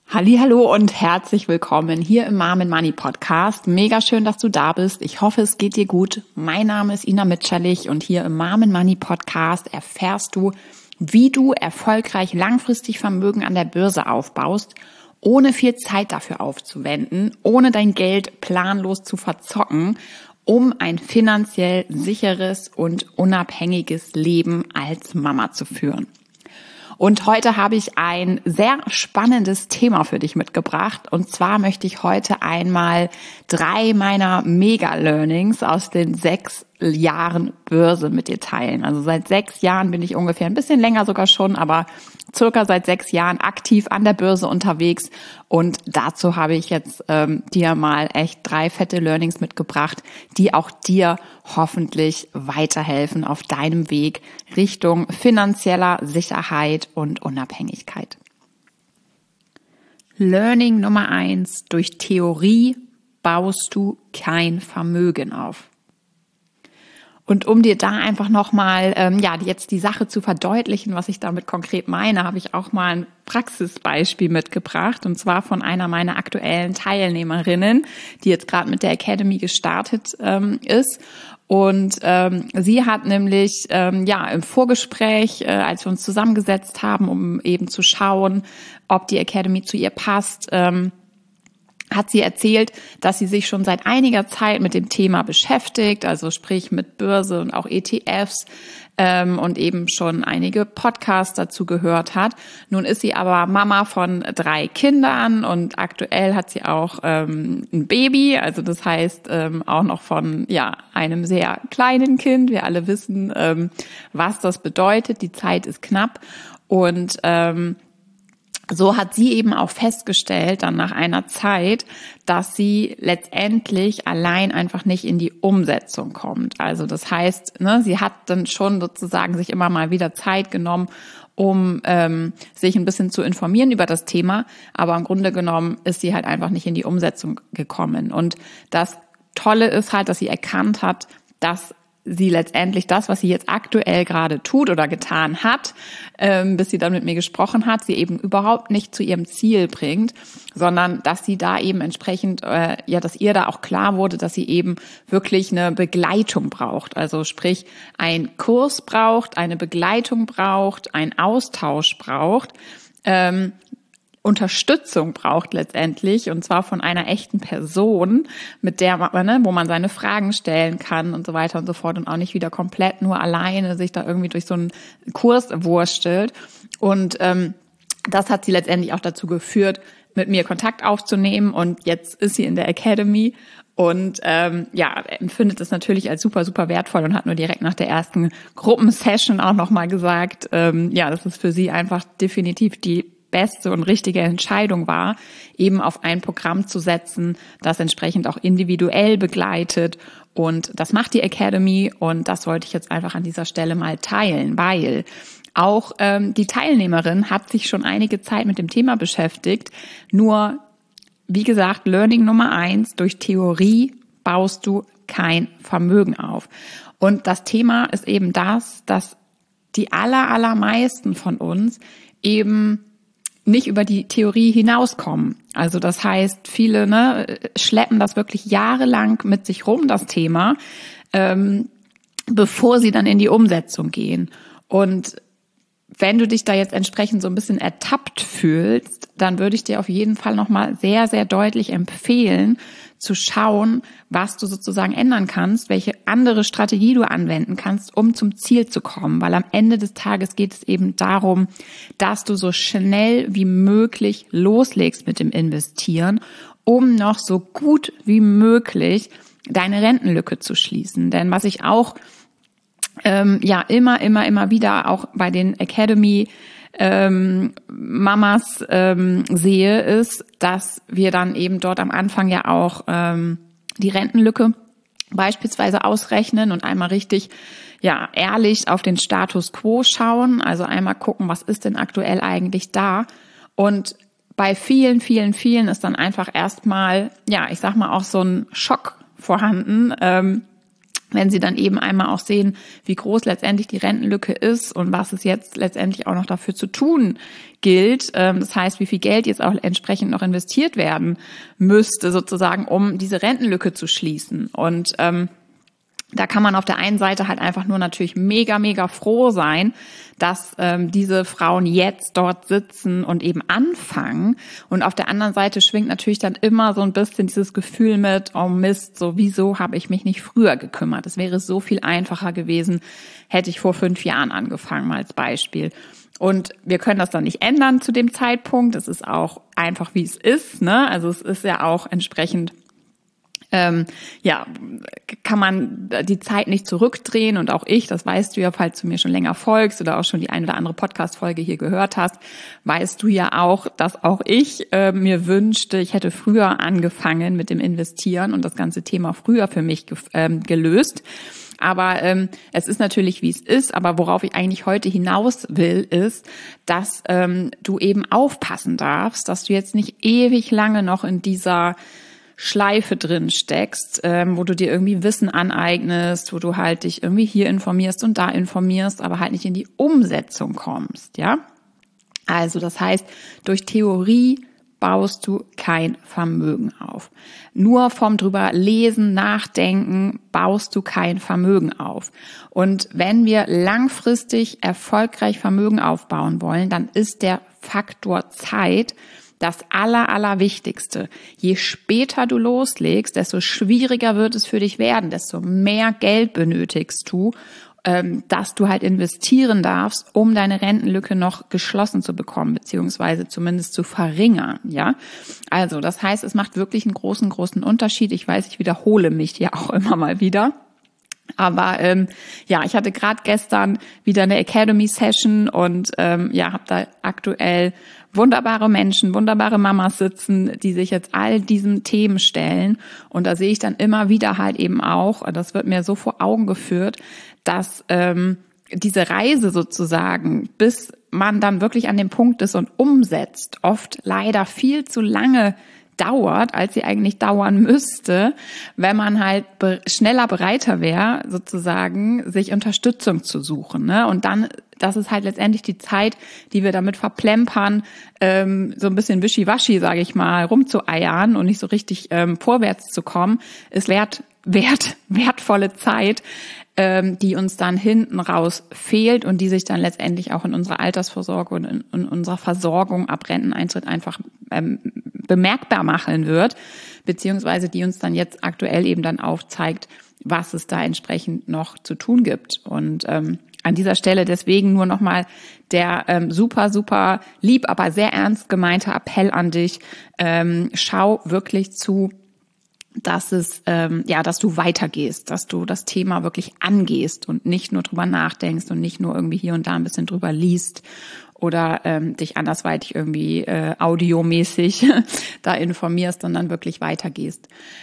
Hallihallo und herzlich willkommen hier im Mom and Money Podcast. Mega schön, dass du da bist. Ich hoffe, es geht dir gut. Mein Name ist Ina Mitscherlich und hier im Mom and Money Podcast erfährst du, wie du erfolgreich langfristig Vermögen an der Börse aufbaust, ohne viel Zeit dafür aufzuwenden, ohne dein Geld planlos zu verzocken, um ein finanziell sicheres und unabhängiges Leben als Mama zu führen. Und heute habe ich ein sehr spannendes Thema für dich mitgebracht. Und zwar möchte ich heute einmal 3 meiner Mega-Learnings aus den 6 Jahren Börse mit dir teilen. Also seit 6 Jahren bin ich ungefähr, ein bisschen länger sogar schon, aber circa seit 6 Jahren aktiv an der Börse unterwegs. Und dazu habe ich jetzt dir mal echt 3 fette Learnings mitgebracht, die auch dir hoffentlich weiterhelfen auf deinem Weg Richtung finanzieller Sicherheit und Unabhängigkeit. Learning Nummer 1: Durch Theorie baust du kein Vermögen auf. Und um dir da einfach nochmal, jetzt die Sache zu verdeutlichen, was ich damit konkret meine, habe ich auch mal ein Praxisbeispiel mitgebracht. Und zwar von einer meiner aktuellen Teilnehmerinnen, die jetzt gerade mit der Academy gestartet ist. Und sie hat nämlich im Vorgespräch, als wir uns zusammengesetzt haben, um eben zu schauen, ob die Academy zu ihr passt, hat sie erzählt, dass sie sich schon seit einiger Zeit mit dem Thema beschäftigt, also sprich mit Börse und auch ETFs und eben schon einige Podcasts dazu gehört hat. Nun ist sie aber Mama von 3 Kindern und aktuell hat sie auch ein Baby, also das heißt auch noch von einem sehr kleinen Kind. Wir alle wissen, was das bedeutet. Die Zeit ist knapp und so hat sie eben auch festgestellt, dann nach einer Zeit, dass sie letztendlich allein einfach nicht in die Umsetzung kommt. Also das heißt, sie hat dann schon sozusagen sich immer mal wieder Zeit genommen, um sich ein bisschen zu informieren über das Thema. Aber im Grunde genommen ist sie halt einfach nicht in die Umsetzung gekommen. Und das Tolle ist halt, dass sie erkannt hat, dass sie letztendlich das, was sie jetzt aktuell gerade tut oder getan hat, bis sie dann mit mir gesprochen hat, sie eben überhaupt nicht zu ihrem Ziel bringt, sondern dass sie da eben entsprechend, dass ihr da auch klar wurde, dass sie eben wirklich eine Begleitung braucht. Also sprich, ein Kurs braucht, eine Begleitung braucht, ein Austausch braucht, Unterstützung braucht letztendlich, und zwar von einer echten Person, mit der wo man seine Fragen stellen kann und so weiter und so fort und auch nicht wieder komplett nur alleine sich da irgendwie durch so einen Kurs wurstelt. Und das hat sie letztendlich auch dazu geführt, mit mir Kontakt aufzunehmen, und jetzt ist sie in der Academy und empfindet es natürlich als super, super wertvoll und hat nur direkt nach der ersten Gruppensession auch nochmal gesagt, dass es für sie einfach definitiv die beste und richtige Entscheidung war, eben auf ein Programm zu setzen, das entsprechend auch individuell begleitet. Und das macht die Academy, und das wollte ich jetzt einfach an dieser Stelle mal teilen, weil auch die Teilnehmerin hat sich schon einige Zeit mit dem Thema beschäftigt. Nur, wie gesagt, Learning Nummer 1, durch Theorie baust du kein Vermögen auf. Und das Thema ist eben das, dass die allermeisten von uns eben nicht über die Theorie hinauskommen. Also das heißt, viele schleppen das wirklich jahrelang mit sich rum, das Thema, bevor sie dann in die Umsetzung gehen. Und wenn du dich da jetzt entsprechend so ein bisschen ertappt fühlst, dann würde ich dir auf jeden Fall nochmal sehr, sehr deutlich empfehlen, zu schauen, was du sozusagen ändern kannst, welche andere Strategie du anwenden kannst, um zum Ziel zu kommen. Weil am Ende des Tages geht es eben darum, dass du so schnell wie möglich loslegst mit dem Investieren, um noch so gut wie möglich deine Rentenlücke zu schließen. Denn was ich auch immer wieder auch bei den Academy Mamas sehe, ist, dass wir dann eben dort am Anfang ja auch die Rentenlücke beispielsweise ausrechnen und einmal richtig ehrlich auf den Status quo schauen, also einmal gucken, was ist denn aktuell eigentlich da. Und bei vielen ist dann einfach erstmal, ich sag mal, auch so ein Schock vorhanden, wenn sie dann eben einmal auch sehen, wie groß letztendlich die Rentenlücke ist und was es jetzt letztendlich auch noch dafür zu tun gilt. Das heißt, wie viel Geld jetzt auch entsprechend noch investiert werden müsste, sozusagen, um diese Rentenlücke zu schließen. Und da kann man auf der einen Seite halt einfach nur natürlich mega, mega froh sein, dass diese Frauen jetzt dort sitzen und eben anfangen. Und auf der anderen Seite schwingt natürlich dann immer so ein bisschen dieses Gefühl mit, oh Mist, so wieso habe ich mich nicht früher gekümmert? Es wäre so viel einfacher gewesen, hätte ich vor 5 Jahren angefangen, mal als Beispiel. Und wir können das dann nicht ändern zu dem Zeitpunkt. Es ist auch einfach, wie es ist, ne? Also es ist ja auch entsprechend kann man die Zeit nicht zurückdrehen, und auch ich, das weißt du ja, falls du mir schon länger folgst oder auch schon die eine oder andere Podcast-Folge hier gehört hast, weißt du ja auch, dass auch ich mir wünschte, ich hätte früher angefangen mit dem Investieren und das ganze Thema früher für mich gelöst. Aber es ist natürlich, wie es ist. Aber worauf ich eigentlich heute hinaus will, ist, dass du eben aufpassen darfst, dass du jetzt nicht ewig lange noch in dieser Schleife drin steckst, wo du dir irgendwie Wissen aneignest, wo du halt dich irgendwie hier informierst und da informierst, aber halt nicht in die Umsetzung kommst, ja? Also das heißt, durch Theorie baust du kein Vermögen auf. Nur vom drüber lesen, nachdenken baust du kein Vermögen auf. Und wenn wir langfristig erfolgreich Vermögen aufbauen wollen, dann ist der Faktor Zeit das Allerwichtigste. Je später du loslegst, desto schwieriger wird es für dich werden, desto mehr Geld benötigst du, dass du halt investieren darfst, um deine Rentenlücke noch geschlossen zu bekommen, beziehungsweise zumindest zu verringern, ja. Also, das heißt, es macht wirklich einen großen Unterschied. Ich weiß, ich wiederhole mich ja auch immer mal wieder. Aber ich hatte gerade gestern wieder eine Academy-Session und habe da aktuell wunderbare Menschen, wunderbare Mamas sitzen, die sich jetzt all diesen Themen stellen. Und da sehe ich dann immer wieder halt eben auch, das wird mir so vor Augen geführt, dass diese Reise sozusagen, bis man dann wirklich an dem Punkt ist und umsetzt, oft leider viel zu lange dauert, als sie eigentlich dauern müsste, wenn man halt schneller bereiter wäre, sozusagen sich Unterstützung zu suchen, ne? Und dann, das ist halt letztendlich die Zeit, die wir damit verplempern, so ein bisschen wischiwaschi, sage ich mal, rumzueiern und nicht so richtig vorwärts zu kommen, ist wertvolle Zeit, die uns dann hinten raus fehlt und die sich dann letztendlich auch in unserer Altersvorsorge und in unserer Versorgung ab Renteneintritt einfach bemerkbar machen wird, beziehungsweise die uns dann jetzt aktuell eben dann aufzeigt, was es da entsprechend noch zu tun gibt. Und an dieser Stelle deswegen nur nochmal der super lieb, aber sehr ernst gemeinte Appell an dich. Schau wirklich zu, dass dass du weitergehst, dass du das Thema wirklich angehst und nicht nur drüber nachdenkst und nicht nur irgendwie hier und da ein bisschen drüber liest oder dich andersweitig irgendwie audiomäßig da informierst, sondern wirklich weitergehst.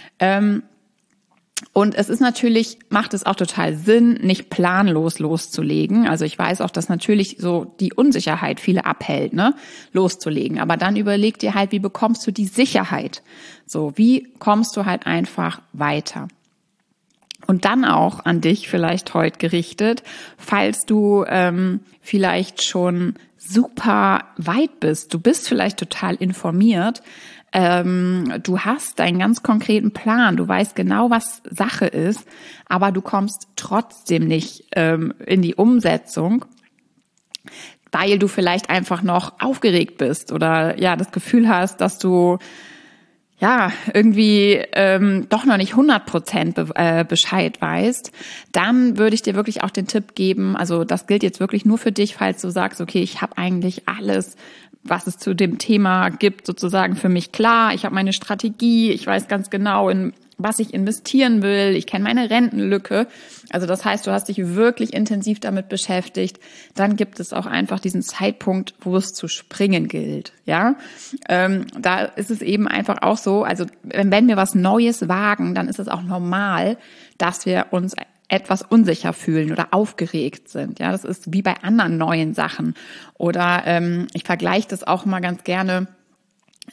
Und es ist natürlich, macht es auch total Sinn, nicht planlos loszulegen. Also ich weiß auch, dass natürlich so die Unsicherheit viele abhält, ne, loszulegen. Aber dann überleg dir halt, wie bekommst du die Sicherheit? So, wie kommst du halt einfach weiter? Und dann auch an dich vielleicht heute gerichtet, falls du vielleicht schon super weit bist. Du bist vielleicht total informiert. Du hast einen ganz konkreten Plan, du weißt genau, was Sache ist, aber du kommst trotzdem nicht in die Umsetzung, weil du vielleicht einfach noch aufgeregt bist oder ja das Gefühl hast, dass du irgendwie doch noch nicht 100% Bescheid weißt, dann würde ich dir wirklich auch den Tipp geben, also das gilt jetzt wirklich nur für dich, falls du sagst, okay, ich habe eigentlich alles, was es zu dem Thema gibt, sozusagen für mich klar. Ich habe meine Strategie, ich weiß ganz genau, in was ich investieren will, ich kenne meine Rentenlücke. Also das heißt, du hast dich wirklich intensiv damit beschäftigt. Dann gibt es auch einfach diesen Zeitpunkt, wo es zu springen gilt. Ja, da ist es eben einfach auch so, also wenn wir was Neues wagen, dann ist es auch normal, dass wir uns etwas unsicher fühlen oder aufgeregt sind. Ja, das ist wie bei anderen neuen Sachen. Oder ich vergleiche das auch mal ganz gerne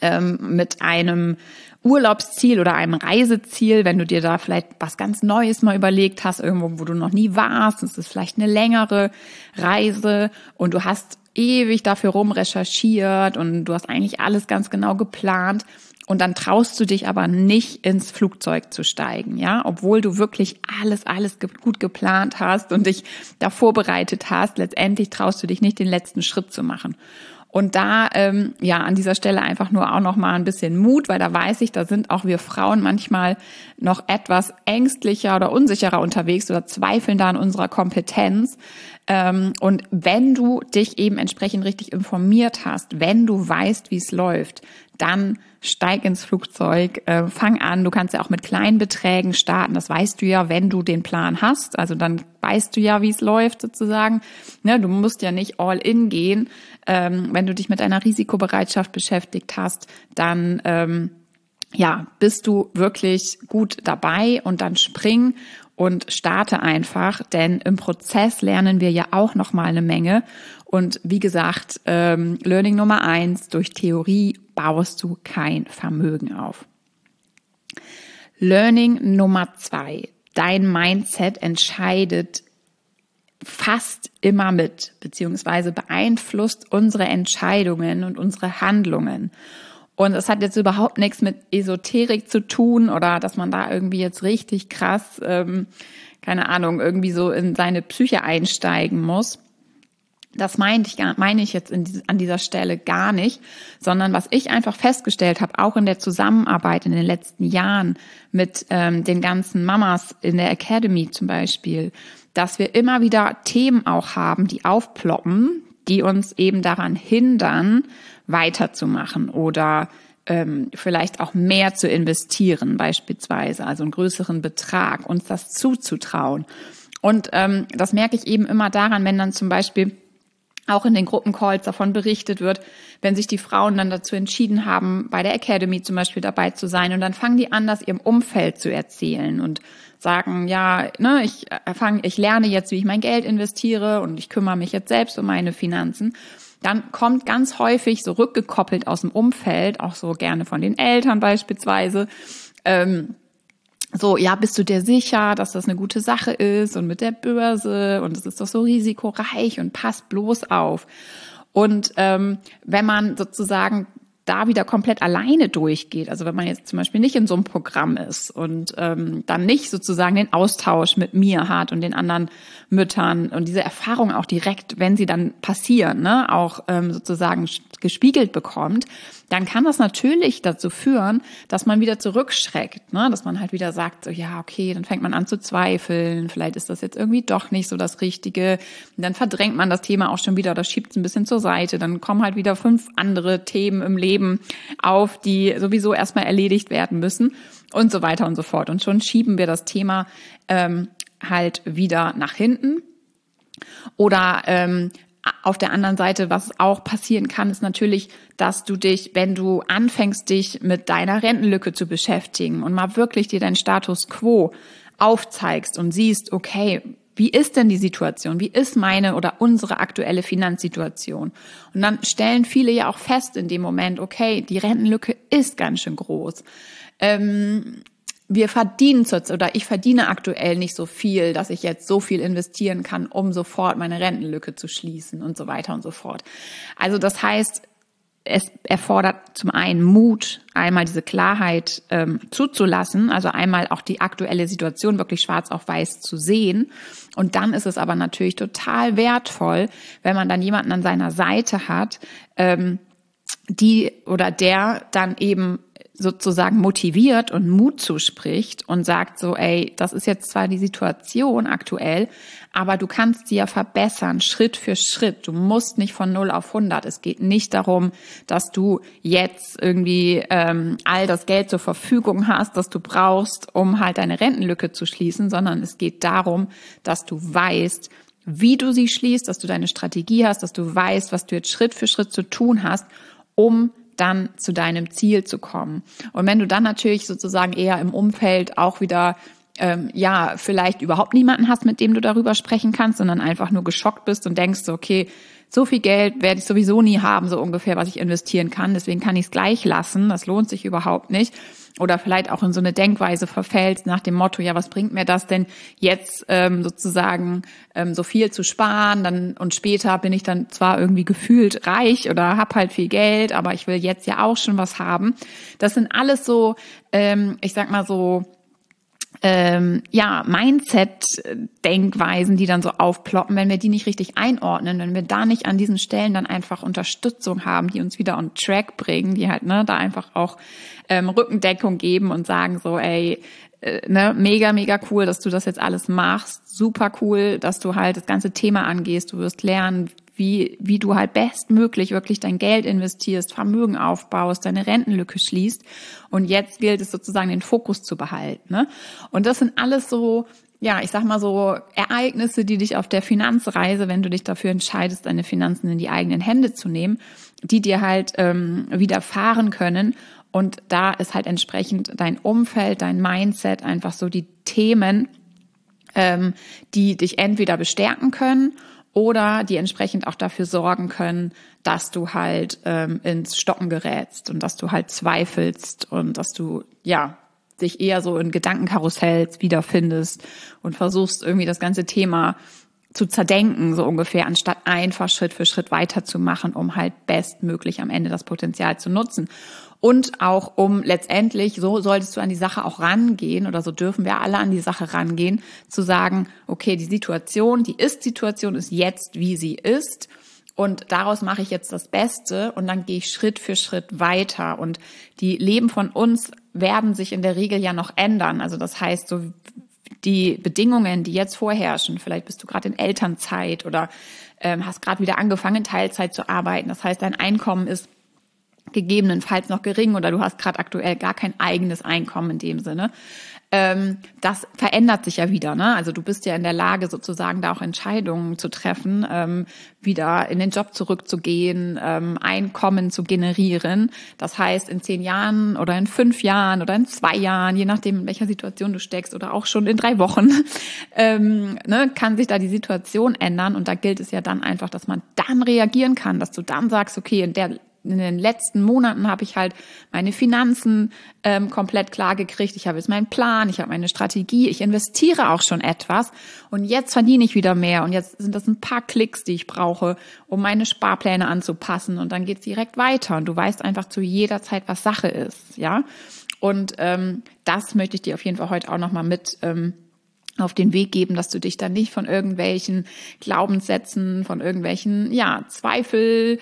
mit einem Urlaubsziel oder einem Reiseziel, wenn du dir da vielleicht was ganz Neues mal überlegt hast, irgendwo, wo du noch nie warst, es ist vielleicht eine längere Reise und du hast ewig dafür recherchiert und du hast eigentlich alles ganz genau geplant und dann traust du dich aber nicht ins Flugzeug zu steigen, ja, obwohl du wirklich alles gut geplant hast und dich da vorbereitet hast, letztendlich traust du dich nicht, den letzten Schritt zu machen. Und da, an dieser Stelle einfach nur auch noch mal ein bisschen Mut, weil da weiß ich, da sind auch wir Frauen manchmal noch etwas ängstlicher oder unsicherer unterwegs oder zweifeln da an unserer Kompetenz. Und wenn du dich eben entsprechend richtig informiert hast, wenn du weißt, wie es läuft, dann steig ins Flugzeug, fang an. Du kannst ja auch mit kleinen Beträgen starten. Das weißt du ja, wenn du den Plan hast. Also dann weißt du ja, wie es läuft sozusagen. Ne, du musst ja nicht all in gehen. Wenn du dich mit deiner Risikobereitschaft beschäftigt hast, dann bist du wirklich gut dabei und dann spring und starte einfach, denn im Prozess lernen wir ja auch noch mal eine Menge. Und wie gesagt, Learning Nummer 1, durch Theorie baust du kein Vermögen auf. Learning Nummer 2, dein Mindset entscheidet fast immer mit, beziehungsweise beeinflusst unsere Entscheidungen und unsere Handlungen. Und es hat jetzt überhaupt nichts mit Esoterik zu tun oder dass man da irgendwie jetzt richtig krass, irgendwie so in seine Psyche einsteigen muss. Das meine ich jetzt an dieser Stelle gar nicht, sondern was ich einfach festgestellt habe, auch in der Zusammenarbeit in den letzten Jahren mit den ganzen Mamas in der Academy zum Beispiel, dass wir immer wieder Themen auch haben, die aufploppen, die uns eben daran hindern, weiterzumachen oder vielleicht auch mehr zu investieren beispielsweise, also einen größeren Betrag, uns das zuzutrauen. Und das merke ich eben immer daran, wenn dann zum Beispiel auch in den Gruppencalls davon berichtet wird, wenn sich die Frauen dann dazu entschieden haben, bei der Academy zum Beispiel dabei zu sein und dann fangen die an, das ihrem Umfeld zu erzählen und sagen, ich lerne jetzt, wie ich mein Geld investiere und ich kümmere mich jetzt selbst um meine Finanzen. Dann kommt ganz häufig so rückgekoppelt aus dem Umfeld, auch so gerne von den Eltern beispielsweise, bist du dir sicher, dass das eine gute Sache ist und mit der Börse und es ist doch so risikoreich und passt bloß auf. Und wenn man sozusagen da wieder komplett alleine durchgeht, also wenn man jetzt zum Beispiel nicht in so einem Programm ist und dann nicht sozusagen den Austausch mit mir hat und den anderen Müttern und diese Erfahrung auch direkt, wenn sie dann passieren, auch sozusagen gespiegelt bekommt, dann kann das natürlich dazu führen, dass man wieder zurückschreckt, dass man halt wieder sagt, so, ja, okay, dann fängt man an zu zweifeln, vielleicht ist das jetzt irgendwie doch nicht so das Richtige. Und dann verdrängt man das Thema auch schon wieder oder schiebt es ein bisschen zur Seite. Dann kommen halt wieder 5 andere Themen im Leben auf, die sowieso erstmal erledigt werden müssen und so weiter und so fort. Und schon schieben wir das Thema halt wieder nach hinten. Oder auf der anderen Seite, was auch passieren kann, ist natürlich, dass du dich, wenn du anfängst, dich mit deiner Rentenlücke zu beschäftigen und mal wirklich dir deinen Status quo aufzeigst und siehst, okay, wie ist denn die Situation? Wie ist meine oder unsere aktuelle Finanzsituation? Und dann stellen viele ja auch fest in dem Moment, okay, die Rentenlücke ist ganz schön groß. Ich verdiene aktuell nicht so viel, dass ich jetzt so viel investieren kann, um sofort meine Rentenlücke zu schließen und so weiter und so fort. Also das heißt, es erfordert zum einen Mut, einmal diese Klarheit zuzulassen, also einmal auch die aktuelle Situation wirklich schwarz auf weiß zu sehen. Und dann ist es aber natürlich total wertvoll, wenn man dann jemanden an seiner Seite hat, die oder der dann eben sozusagen motiviert und Mut zuspricht und sagt so, ey, das ist jetzt zwar die Situation aktuell, aber du kannst sie ja verbessern, Schritt für Schritt. Du musst nicht von 0 auf 100. Es geht nicht darum, dass du jetzt irgendwie all das Geld zur Verfügung hast, das du brauchst, um halt deine Rentenlücke zu schließen, sondern es geht darum, dass du weißt, wie du sie schließt, dass du deine Strategie hast, dass du weißt, was du jetzt Schritt für Schritt zu tun hast, um dann zu deinem Ziel zu kommen. Und wenn du dann natürlich sozusagen eher im Umfeld auch wieder vielleicht überhaupt niemanden hast, mit dem du darüber sprechen kannst, sondern einfach nur geschockt bist und denkst, okay, so viel Geld werde ich sowieso nie haben, so ungefähr, was ich investieren kann. Deswegen kann ich es gleich lassen. Das lohnt sich überhaupt nicht. Oder vielleicht auch in so eine Denkweise verfällst nach dem Motto, ja, was bringt mir das denn jetzt sozusagen so viel zu sparen, dann und später bin ich dann zwar irgendwie gefühlt reich oder hab halt viel Geld, aber ich will jetzt ja auch schon was haben. Das sind alles so, ich sag mal so, Mindset-Denkweisen, die dann so aufploppen, wenn wir die nicht richtig einordnen, wenn wir da nicht an diesen Stellen dann einfach Unterstützung haben, die uns wieder on track bringen, die halt da einfach auch Rückendeckung geben und sagen so, ey, mega, mega cool, dass du das jetzt alles machst, super cool, dass du halt das ganze Thema angehst, du wirst lernen, wie du halt bestmöglich wirklich dein Geld investierst, Vermögen aufbaust, deine Rentenlücke schließt. Und jetzt gilt es sozusagen, den Fokus zu behalten. Ne? Und das sind alles so, ja, ich sag mal so Ereignisse, die dich auf der Finanzreise, wenn du dich dafür entscheidest, deine Finanzen in die eigenen Hände zu nehmen, die dir halt widerfahren können. Und da ist halt entsprechend dein Umfeld, dein Mindset, einfach so die Themen, die dich entweder bestärken können oder die entsprechend auch dafür sorgen können, dass du halt ins Stocken gerätst und dass du halt zweifelst und dass du dich eher so in Gedankenkarussells wiederfindest und versuchst irgendwie das ganze Thema zu zerdenken, so ungefähr, anstatt einfach Schritt für Schritt weiterzumachen, um halt bestmöglich am Ende das Potenzial zu nutzen. Und auch um letztendlich, so solltest du an die Sache auch rangehen oder so dürfen wir alle an die Sache rangehen, zu sagen, okay, die Ist-Situation ist jetzt, wie sie ist und daraus mache ich jetzt das Beste und dann gehe ich Schritt für Schritt weiter und die Leben von uns werden sich in der Regel ja noch ändern. Also das heißt, so die Bedingungen, die jetzt vorherrschen, vielleicht bist du gerade in Elternzeit oder hast gerade wieder angefangen, in Teilzeit zu arbeiten. Das heißt, dein Einkommen ist gegebenenfalls noch gering oder du hast gerade aktuell gar kein eigenes Einkommen in dem Sinne. Das verändert sich ja wieder, ne? Also du bist ja in der Lage, sozusagen da auch Entscheidungen zu treffen, wieder in den Job zurückzugehen, Einkommen zu generieren. Das heißt, in 10 Jahren oder in 5 Jahren oder in 2 Jahren, je nachdem, in welcher Situation du steckst oder auch schon in 3 Wochen, kann sich da die Situation ändern. Und da gilt es ja dann einfach, dass man dann reagieren kann, dass du dann sagst, okay, in den letzten Monaten habe ich halt meine Finanzen komplett klar gekriegt. Ich habe jetzt meinen Plan, ich habe meine Strategie, ich investiere auch schon etwas und jetzt verdiene ich wieder mehr und jetzt sind das ein paar Klicks, die ich brauche, um meine Sparpläne anzupassen und dann geht's direkt weiter und du weißt einfach zu jeder Zeit, was Sache ist, ja. Und das möchte ich dir auf jeden Fall heute auch nochmal mit auf den Weg geben, dass du dich dann nicht von irgendwelchen Glaubenssätzen, von irgendwelchen Zweifel,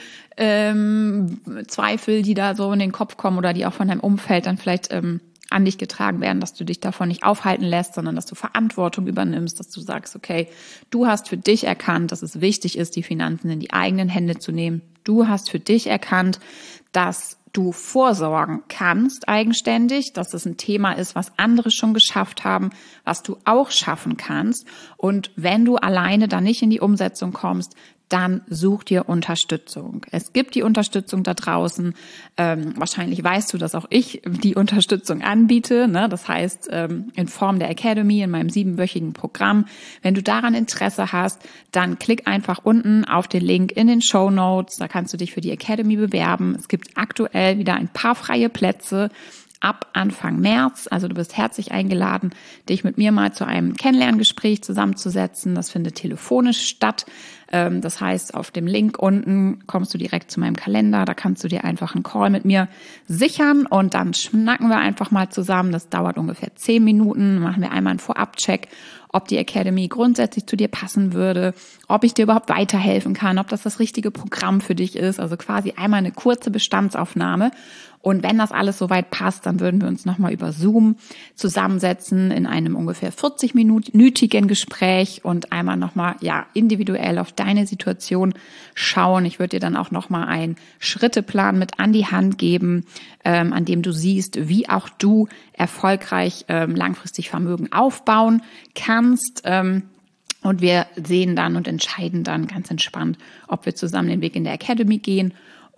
die da so in den Kopf kommen oder die auch von deinem Umfeld dann vielleicht an dich getragen werden, dass du dich davon nicht aufhalten lässt, sondern dass du Verantwortung übernimmst, dass du sagst, okay, du hast für dich erkannt, dass es wichtig ist, die Finanzen in die eigenen Hände zu nehmen. Du hast für dich erkannt, dass du vorsorgen kannst eigenständig, dass es ein Thema ist, was andere schon geschafft haben, was du auch schaffen kannst. Und wenn du alleine da nicht in die Umsetzung kommst, dann such dir Unterstützung. Es gibt die Unterstützung da draußen. Wahrscheinlich weißt du, dass auch ich die Unterstützung anbiete. Ne? Das heißt, in Form der Academy, in meinem 7-wöchigen Programm. Wenn du daran Interesse hast, dann klick einfach unten auf den Link in den Shownotes. Da kannst du dich für die Academy bewerben. Es gibt aktuell wieder ein paar freie Plätze ab Anfang März. Also du bist herzlich eingeladen, dich mit mir mal zu einem Kennenlerngespräch zusammenzusetzen. Das findet telefonisch statt. Das heißt, auf dem Link unten kommst du direkt zu meinem Kalender. Da kannst du dir einfach einen Call mit mir sichern und dann schnacken wir einfach mal zusammen. Das dauert ungefähr 10 Minuten. Machen wir einmal einen Vorabcheck, ob die Academy grundsätzlich zu dir passen würde, ob ich dir überhaupt weiterhelfen kann, ob das richtige Programm für dich ist. Also quasi einmal eine kurze Bestandsaufnahme. Und wenn das alles soweit passt, dann würden wir uns nochmal über Zoom zusammensetzen in einem ungefähr 40-minütigen Gespräch und einmal nochmal individuell auf deine Situation schauen. Ich würde dir dann auch nochmal einen Schritteplan mit an die Hand geben, an dem du siehst, wie auch du erfolgreich langfristig Vermögen aufbauen kannst. Und wir sehen dann und entscheiden dann ganz entspannt, ob wir zusammen den Weg in der Academy gehen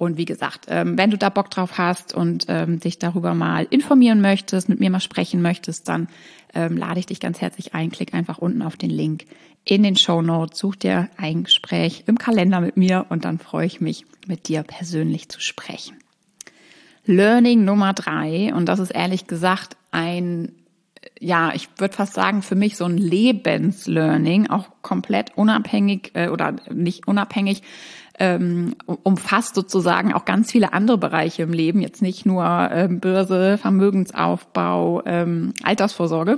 Und wie gesagt, wenn du da Bock drauf hast und dich darüber mal informieren möchtest, mit mir mal sprechen möchtest, dann lade ich dich ganz herzlich ein. Klick einfach unten auf den Link in den Shownotes, such dir ein Gespräch im Kalender mit mir und dann freue ich mich, mit dir persönlich zu sprechen. Learning Nummer 3, und das ist ehrlich gesagt ich würde fast sagen, für mich so ein Lebenslearning, auch komplett unabhängig oder nicht unabhängig, umfasst sozusagen auch ganz viele andere Bereiche im Leben, jetzt nicht nur Börse, Vermögensaufbau, Altersvorsorge.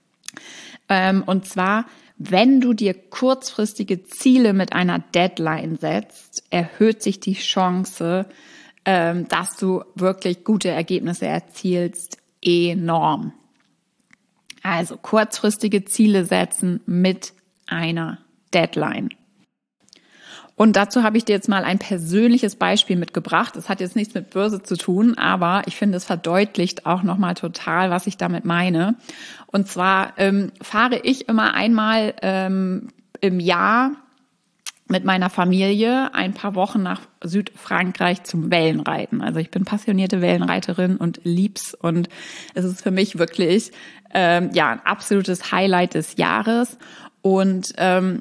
Und zwar, wenn du dir kurzfristige Ziele mit einer Deadline setzt, erhöht sich die Chance, dass du wirklich gute Ergebnisse erzielst, enorm. Also kurzfristige Ziele setzen mit einer Deadline. Und dazu habe ich dir jetzt mal ein persönliches Beispiel mitgebracht. Das hat jetzt nichts mit Börse zu tun, aber ich finde, es verdeutlicht auch nochmal total, was ich damit meine. Und zwar fahre ich immer einmal im Jahr mit meiner Familie ein paar Wochen nach Südfrankreich zum Wellenreiten. Also ich bin passionierte Wellenreiterin und lieb's, und es ist für mich wirklich ein absolutes Highlight des Jahres. Und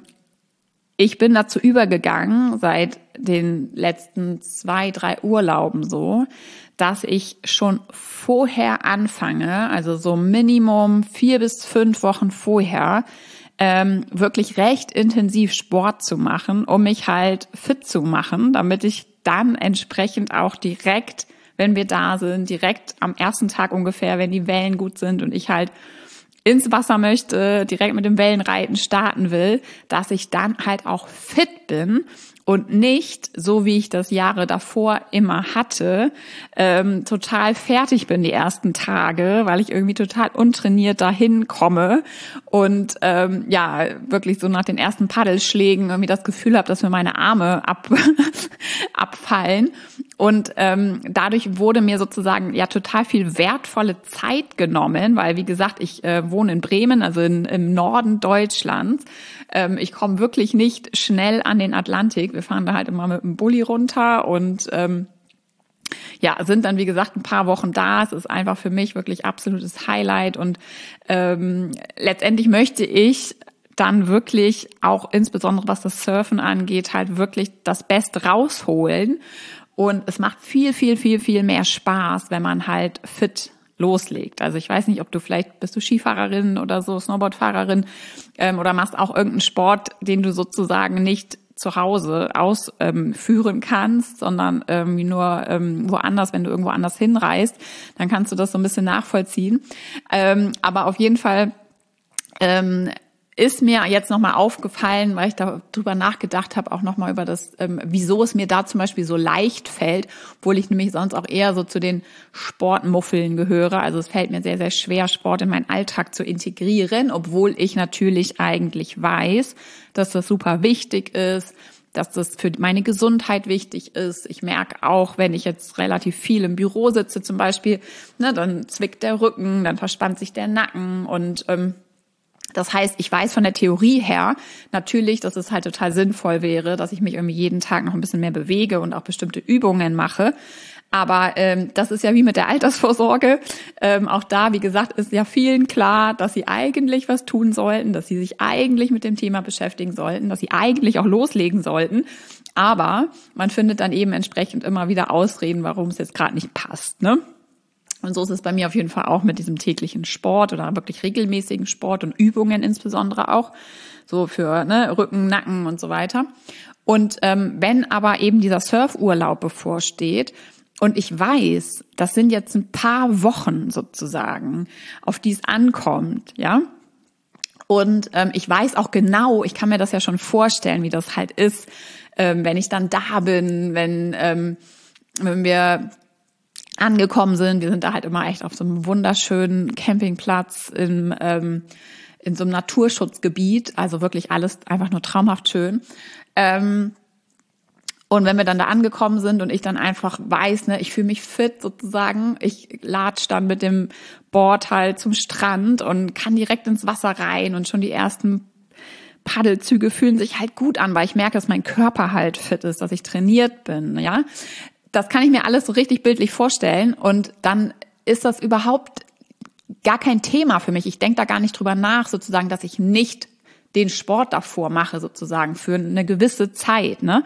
ich bin dazu übergegangen, seit den letzten 2-3 Urlauben so, dass ich schon vorher anfange, also so Minimum 4 bis 5 Wochen vorher, wirklich recht intensiv Sport zu machen, um mich halt fit zu machen, damit ich dann entsprechend auch direkt, wenn wir da sind, direkt am ersten Tag ungefähr, wenn die Wellen gut sind und ich halt ins Wasser möchte, direkt mit dem Wellenreiten starten will, dass ich dann halt auch fit bin und nicht, so wie ich das Jahre davor immer hatte, total fertig bin die ersten Tage, weil ich irgendwie total untrainiert dahin komme und wirklich so nach den ersten Paddelschlägen irgendwie das Gefühl habe, dass mir meine Arme abfallen. Und dadurch wurde mir sozusagen total viel wertvolle Zeit genommen, weil, wie gesagt, ich wohne in Bremen, also im Norden Deutschlands. Ich komme wirklich nicht schnell an den Atlantik. Wir fahren da halt immer mit dem Bulli runter und sind dann, wie gesagt, ein paar Wochen da. Es ist einfach für mich wirklich absolutes Highlight. Und letztendlich möchte ich dann wirklich auch, insbesondere was das Surfen angeht, halt wirklich das Beste rausholen. Und es macht viel, viel, viel, viel mehr Spaß, wenn man halt fit loslegt. Also ich weiß nicht, ob bist du Skifahrerin oder so, Snowboardfahrerin, oder machst auch irgendeinen Sport, den du sozusagen nicht zu Hause ausführen kannst, sondern irgendwie nur woanders, wenn du irgendwo anders hinreist, dann kannst du das so ein bisschen nachvollziehen. Aber auf jeden Fall ist mir jetzt nochmal aufgefallen, weil ich darüber nachgedacht habe, auch nochmal über das, wieso es mir da zum Beispiel so leicht fällt, obwohl ich nämlich sonst auch eher so zu den Sportmuffeln gehöre. Also es fällt mir sehr, sehr schwer, Sport in meinen Alltag zu integrieren, obwohl ich natürlich eigentlich weiß, dass das super wichtig ist, dass das für meine Gesundheit wichtig ist. Ich merke auch, wenn ich jetzt relativ viel im Büro sitze zum Beispiel, dann zwickt der Rücken, dann verspannt sich der Nacken und das heißt, ich weiß von der Theorie her natürlich, dass es halt total sinnvoll wäre, dass ich mich irgendwie jeden Tag noch ein bisschen mehr bewege und auch bestimmte Übungen mache. Aber das ist ja wie mit der Altersvorsorge. Auch da, wie gesagt, ist ja vielen klar, dass sie eigentlich was tun sollten, dass sie sich eigentlich mit dem Thema beschäftigen sollten, dass sie eigentlich auch loslegen sollten. Aber man findet dann eben entsprechend immer wieder Ausreden, warum es jetzt gerade nicht passt, ne? Und so ist es bei mir auf jeden Fall auch mit diesem täglichen Sport oder wirklich regelmäßigen Sport und Übungen insbesondere auch, so für Rücken, Nacken und so weiter. Und wenn aber eben dieser Surfurlaub bevorsteht und ich weiß, das sind jetzt ein paar Wochen sozusagen, auf die es ankommt, ja, und ich weiß auch genau, ich kann mir das ja schon vorstellen, wie das halt ist, wenn ich dann da bin, wenn wir angekommen sind. Wir sind da halt immer echt auf so einem wunderschönen Campingplatz in so einem Naturschutzgebiet. Also wirklich alles einfach nur traumhaft schön. Und wenn wir dann da angekommen sind und ich dann einfach weiß, ich fühle mich fit sozusagen, ich latsch dann mit dem Board halt zum Strand und kann direkt ins Wasser rein und schon die ersten Paddelzüge fühlen sich halt gut an, weil ich merke, dass mein Körper halt fit ist, dass ich trainiert bin, ja. das kann ich mir alles so richtig bildlich vorstellen und dann ist das überhaupt gar kein Thema für mich. Ich denke da gar nicht drüber nach, sozusagen, dass ich nicht den Sport davor mache, sozusagen, für eine gewisse Zeit, ne?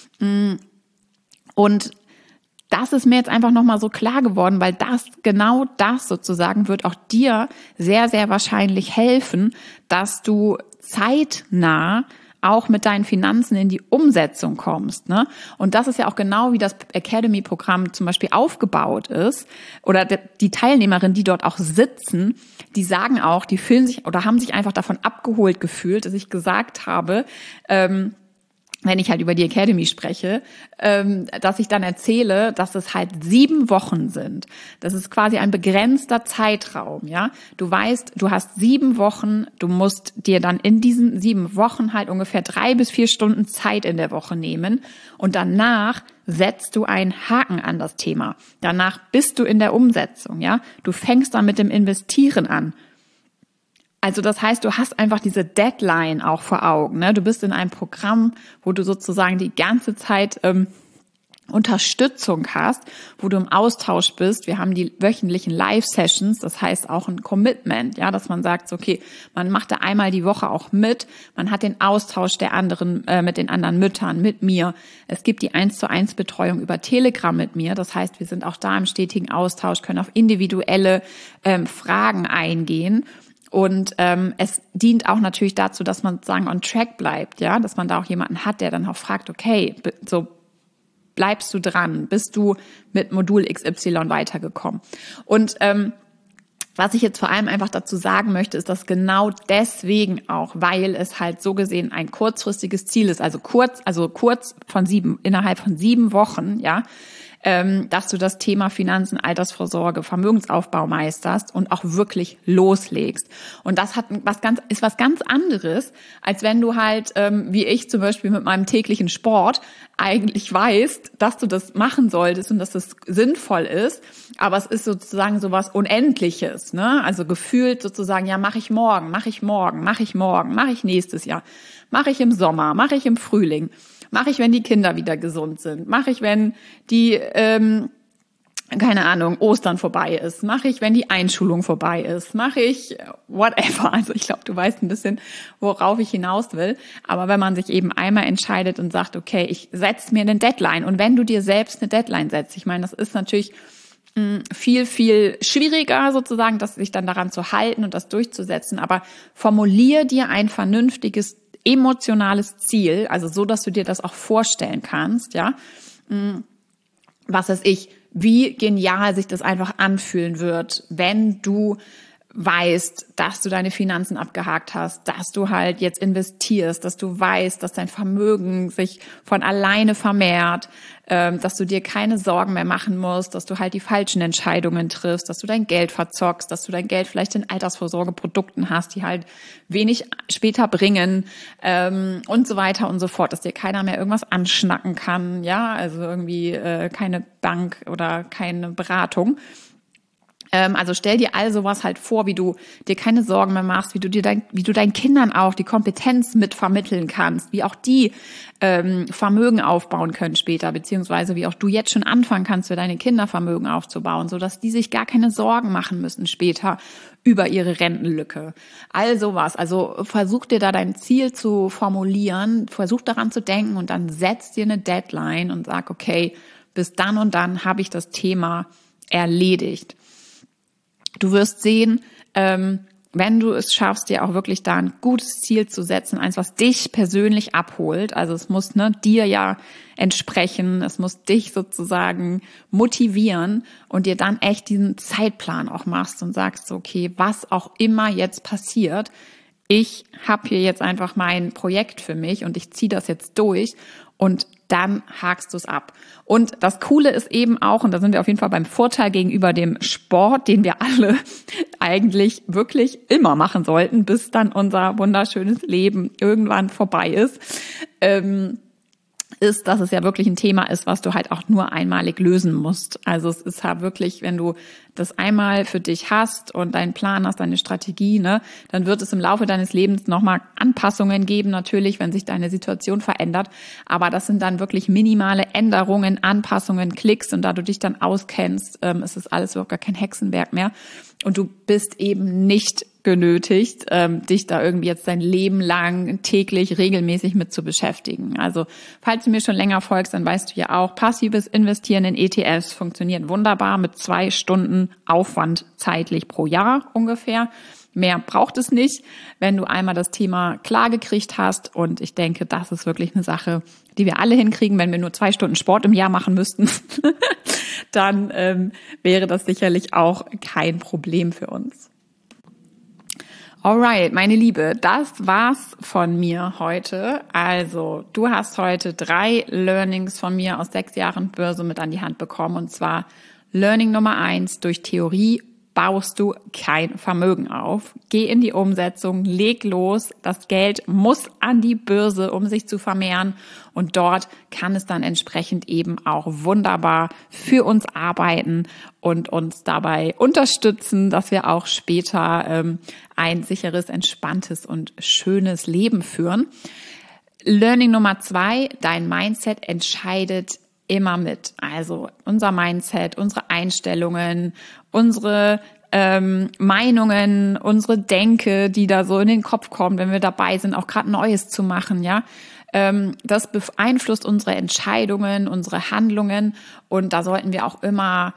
Und das ist mir jetzt einfach nochmal so klar geworden, weil genau das sozusagen wird auch dir sehr, sehr wahrscheinlich helfen, dass du zeitnah auch mit deinen Finanzen in die Umsetzung kommst, ne? Und das ist ja auch genau, wie das Academy-Programm zum Beispiel aufgebaut ist. Oder die Teilnehmerinnen, die dort auch sitzen, die sagen auch, die fühlen sich oder haben sich einfach davon abgeholt gefühlt, dass ich gesagt habe, wenn ich halt über die Academy spreche, dass ich dann erzähle, dass es halt 7 Wochen sind. Das ist quasi ein begrenzter Zeitraum, ja. Du weißt, du hast 7 Wochen, du musst dir dann in diesen 7 Wochen halt ungefähr 3 bis 4 Stunden Zeit in der Woche nehmen und danach setzt du einen Haken an das Thema. Danach bist du in der Umsetzung, ja. Du fängst dann mit dem Investieren an. Also das heißt, du hast einfach diese Deadline auch vor Augen, ne? Du bist in einem Programm, wo du sozusagen die ganze Zeit Unterstützung hast, wo du im Austausch bist. Wir haben die wöchentlichen Live-Sessions, das heißt auch ein Commitment, ja, dass man sagt, okay, man macht da einmal die Woche auch mit, man hat den Austausch der anderen mit den anderen Müttern, mit mir. Es gibt die 1:1 Betreuung über Telegram mit mir, das heißt, wir sind auch da im stetigen Austausch, können auf individuelle Fragen eingehen. Und es dient auch natürlich dazu, dass man sozusagen on track bleibt, ja, dass man da auch jemanden hat, der dann auch fragt, okay, so bleibst du dran, bist du mit Modul XY weitergekommen. Und was ich jetzt vor allem einfach dazu sagen möchte, ist, dass genau deswegen auch, weil es halt so gesehen ein kurzfristiges Ziel ist, also kurz innerhalb von 7 Wochen, ja, dass du das Thema Finanzen, Altersvorsorge, Vermögensaufbau meisterst und auch wirklich loslegst. Und das ist was ganz anderes, als wenn du halt, wie ich zum Beispiel mit meinem täglichen Sport, eigentlich weißt, dass du das machen solltest und dass es sinnvoll ist, aber es ist sozusagen sowas Unendliches, ne? Also gefühlt sozusagen, ja, mache ich morgen, mache ich nächstes Jahr, mache ich im Sommer, mache ich im Frühling. Mache ich, wenn die Kinder wieder gesund sind? Mache ich, wenn die, keine Ahnung, Ostern vorbei ist? Mache ich, wenn die Einschulung vorbei ist? Mache ich whatever? Also ich glaube, du weißt ein bisschen, worauf ich hinaus will. Aber wenn man sich eben einmal entscheidet und sagt, okay, ich setze mir eine Deadline. Und wenn du dir selbst eine Deadline setzt, ich meine, das ist natürlich viel, viel schwieriger sozusagen, sich dann daran zu halten und das durchzusetzen. Aber formulier dir ein vernünftiges emotionales Ziel, also so, dass du dir das auch vorstellen kannst, ja, was weiß ich, wie genial sich das einfach anfühlen wird, wenn du weißt, dass du deine Finanzen abgehakt hast, dass du halt jetzt investierst, dass du weißt, dass dein Vermögen sich von alleine vermehrt, dass du dir keine Sorgen mehr machen musst, dass du halt die falschen Entscheidungen triffst, dass du dein Geld verzockst, dass du dein Geld vielleicht in Altersvorsorgeprodukten hast, die halt wenig später bringen und so weiter und so fort, dass dir keiner mehr irgendwas anschnacken kann, ja, also irgendwie keine Bank oder keine Beratung. Also stell dir all sowas halt vor, wie du dir keine Sorgen mehr machst, wie du deinen Kindern auch die Kompetenz mit vermitteln kannst, wie auch die Vermögen aufbauen können später, beziehungsweise wie auch du jetzt schon anfangen kannst, für deine Kinder Vermögen aufzubauen, sodass die sich gar keine Sorgen machen müssen später über ihre Rentenlücke. All sowas. Also versuch dir da dein Ziel zu formulieren, versuch daran zu denken und dann setz dir eine Deadline und sag, okay, bis dann und dann habe ich das Thema erledigt. Du wirst sehen, wenn du es schaffst, dir auch wirklich da ein gutes Ziel zu setzen, eins, was dich persönlich abholt. Also es muss dir ja entsprechen, es muss dich sozusagen motivieren und dir dann echt diesen Zeitplan auch machst und sagst, okay, was auch immer jetzt passiert, ich habe hier jetzt einfach mein Projekt für mich und ich ziehe das jetzt durch und dann hakst du es ab. Und das Coole ist eben auch, und da sind wir auf jeden Fall beim Vorteil gegenüber dem Sport, den wir alle eigentlich wirklich immer machen sollten, bis dann unser wunderschönes Leben irgendwann vorbei ist, ist, dass es ja wirklich ein Thema ist, was du halt auch nur einmalig lösen musst. Also es ist halt wirklich, wenn du das einmal für dich hast und deinen Plan hast, deine Strategie, ne, dann wird es im Laufe deines Lebens nochmal Anpassungen geben, natürlich, wenn sich deine Situation verändert. Aber das sind dann wirklich minimale Änderungen, Anpassungen, Klicks, und da du dich dann auskennst, ist es alles überhaupt gar kein Hexenwerk mehr. Und du bist eben nicht genötigt, dich da irgendwie jetzt dein Leben lang täglich regelmäßig mit zu beschäftigen. Also falls du mir schon länger folgst, dann weißt du ja auch, passives Investieren in ETFs funktioniert wunderbar mit 2 Stunden Aufwand zeitlich pro Jahr ungefähr. Mehr braucht es nicht, wenn du einmal das Thema klar gekriegt hast. Und ich denke, das ist wirklich eine Sache, die wir alle hinkriegen. Wenn wir nur 2 Stunden Sport im Jahr machen müssten, dann wäre das sicherlich auch kein Problem für uns. Alright, meine Liebe, das war's von mir heute. Also, du hast heute 3 Learnings von mir aus 6 Jahren Börse mit an die Hand bekommen. Und zwar Learning Nummer 1: Durch Theorie baust du kein Vermögen auf. Geh in die Umsetzung, leg los. Das Geld muss an die Börse, um sich zu vermehren. Und dort kann es dann entsprechend eben auch wunderbar für uns arbeiten und uns dabei unterstützen, dass wir auch später ein sicheres, entspanntes und schönes Leben führen. Learning Nummer 2: Dein Mindset entscheidet immer mit. Also unser Mindset, unsere Einstellungen, unsere Meinungen, unsere Denke, die da so in den Kopf kommen, wenn wir dabei sind, auch gerade Neues zu machen, ja. Das beeinflusst unsere Entscheidungen, unsere Handlungen, und da sollten wir auch immer,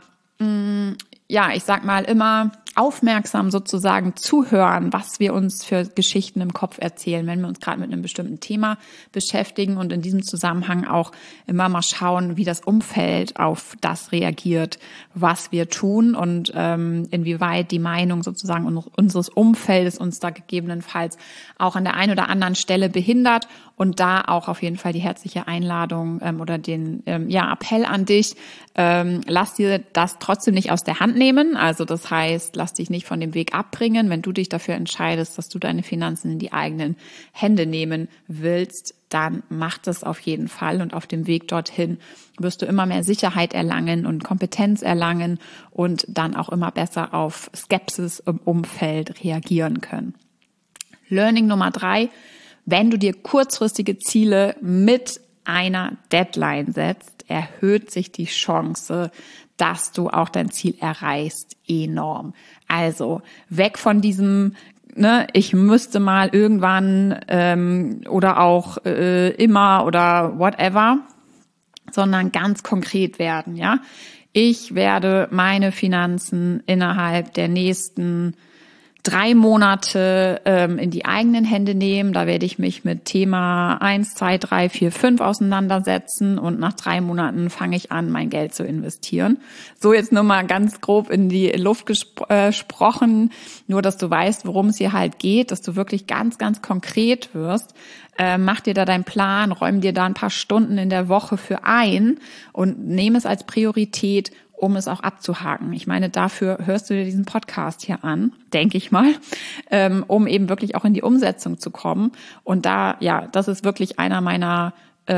immer aufmerksam sozusagen zuhören, was wir uns für Geschichten im Kopf erzählen, wenn wir uns gerade mit einem bestimmten Thema beschäftigen, und in diesem Zusammenhang auch immer mal schauen, wie das Umfeld auf das reagiert, was wir tun, und inwieweit die Meinung sozusagen unseres Umfeldes uns da gegebenenfalls auch an der einen oder anderen Stelle behindert. Und da auch auf jeden Fall die herzliche Einladung oder den Appell an dich, lass dir das trotzdem nicht aus der Hand nehmen. Also das heißt, lass dich nicht von dem Weg abbringen. Wenn du dich dafür entscheidest, dass du deine Finanzen in die eigenen Hände nehmen willst, dann mach das auf jeden Fall. Und auf dem Weg dorthin wirst du immer mehr Sicherheit erlangen und Kompetenz erlangen und dann auch immer besser auf Skepsis im Umfeld reagieren können. Learning Nummer 3: Wenn du dir kurzfristige Ziele mit einer Deadline setzt, erhöht sich die Chance, dass du auch dein Ziel erreichst, enorm. Also weg von diesem, ich müsste mal irgendwann oder auch immer oder whatever, sondern ganz konkret werden, ja. Ich werde meine Finanzen innerhalb der nächsten 3 Monate in die eigenen Hände nehmen. Da werde ich mich mit Thema 1, 2, 3, 4, 5 auseinandersetzen, und nach 3 Monaten fange ich an, mein Geld zu investieren. So jetzt nur mal ganz grob in die Luft gesprochen, nur dass du weißt, worum es hier halt geht, dass du wirklich ganz, ganz konkret wirst. Mach dir da deinen Plan, räum dir da ein paar Stunden in der Woche für ein und nehme es als Priorität, um es auch abzuhaken. Ich meine, dafür hörst du dir diesen Podcast hier an, denke ich mal, um eben wirklich auch in die Umsetzung zu kommen. Und das ist wirklich einer meiner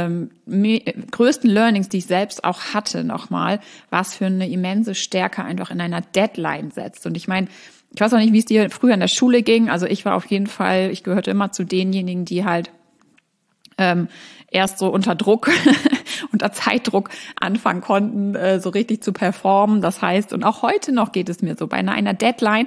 größten Learnings, die ich selbst auch hatte, nochmal, was für eine immense Stärke einfach in einer Deadline setzt. Und ich meine, ich weiß auch nicht, wie es dir früher in der Schule ging. Also ich gehörte immer zu denjenigen, die halt erst so unter Druck, unter Zeitdruck anfangen konnten, so richtig zu performen. Das heißt, und auch heute noch geht es mir so, bei einer Deadline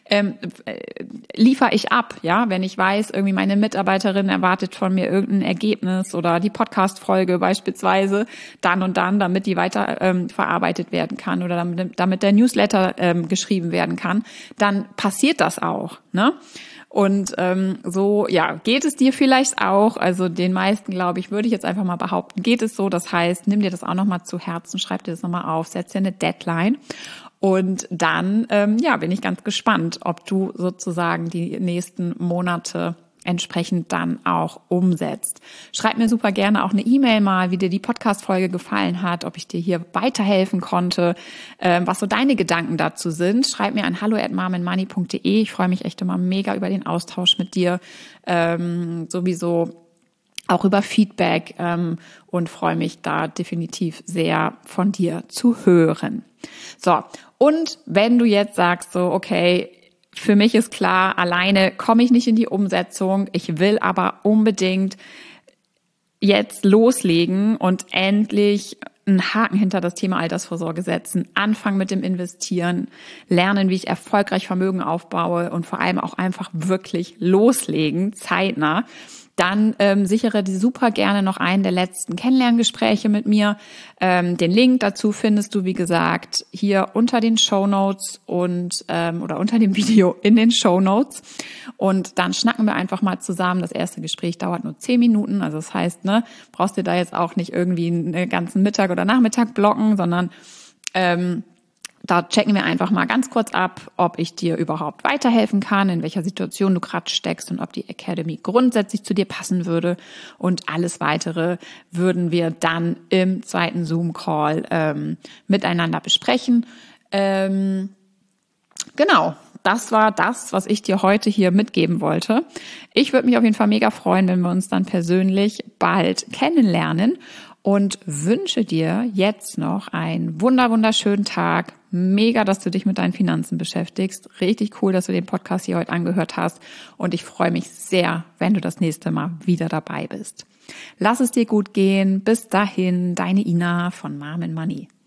liefere ich ab, ja, wenn ich weiß, irgendwie meine Mitarbeiterin erwartet von mir irgendein Ergebnis oder die Podcast-Folge beispielsweise dann und dann, damit die weiter verarbeitet werden kann oder damit der Newsletter geschrieben werden kann, dann passiert das auch, ne? Und geht es dir vielleicht auch, also den meisten, glaube ich, würde ich jetzt einfach mal behaupten, geht es so. Das heißt, nimm dir das auch nochmal zu Herzen, schreib dir das nochmal auf, setz dir eine Deadline. Und dann bin ich ganz gespannt, ob du sozusagen die nächsten Monate entsprechend dann auch umsetzt. Schreib mir super gerne auch eine E-Mail mal, wie dir die Podcast-Folge gefallen hat, ob ich dir hier weiterhelfen konnte, was so deine Gedanken dazu sind. Schreib mir an hallo@marmenmoney.de. Ich freue mich echt immer mega über den Austausch mit dir. Sowieso auch über Feedback und freue mich da definitiv sehr von dir zu hören. So, und wenn du jetzt sagst so, okay, für mich ist klar, alleine komme ich nicht in die Umsetzung, ich will aber unbedingt jetzt loslegen und endlich einen Haken hinter das Thema Altersvorsorge setzen, anfangen mit dem Investieren, lernen, wie ich erfolgreich Vermögen aufbaue und vor allem auch einfach wirklich loslegen, zeitnah, dann sichere dir super gerne noch einen der letzten Kennenlerngespräche mit mir. Den Link dazu findest du, wie gesagt, hier unter den Shownotes und oder unter dem Video in den Shownotes. Und dann schnacken wir einfach mal zusammen. Das erste Gespräch dauert nur 10 Minuten. Also das heißt, brauchst dir da jetzt auch nicht irgendwie einen ganzen Mittag oder Nachmittag blocken, sondern da checken wir einfach mal ganz kurz ab, ob ich dir überhaupt weiterhelfen kann, in welcher Situation du gerade steckst und ob die Academy grundsätzlich zu dir passen würde. Und alles Weitere würden wir dann im zweiten Zoom-Call miteinander besprechen. Genau, das war das, was ich dir heute hier mitgeben wollte. Ich würde mich auf jeden Fall mega freuen, wenn wir uns dann persönlich bald kennenlernen. Und wünsche dir jetzt noch einen wunderschönen Tag. Mega, dass du dich mit deinen Finanzen beschäftigst. Richtig cool, dass du den Podcast hier heute angehört hast. Und ich freue mich sehr, wenn du das nächste Mal wieder dabei bist. Lass es dir gut gehen. Bis dahin, deine Ina von Mom & Money.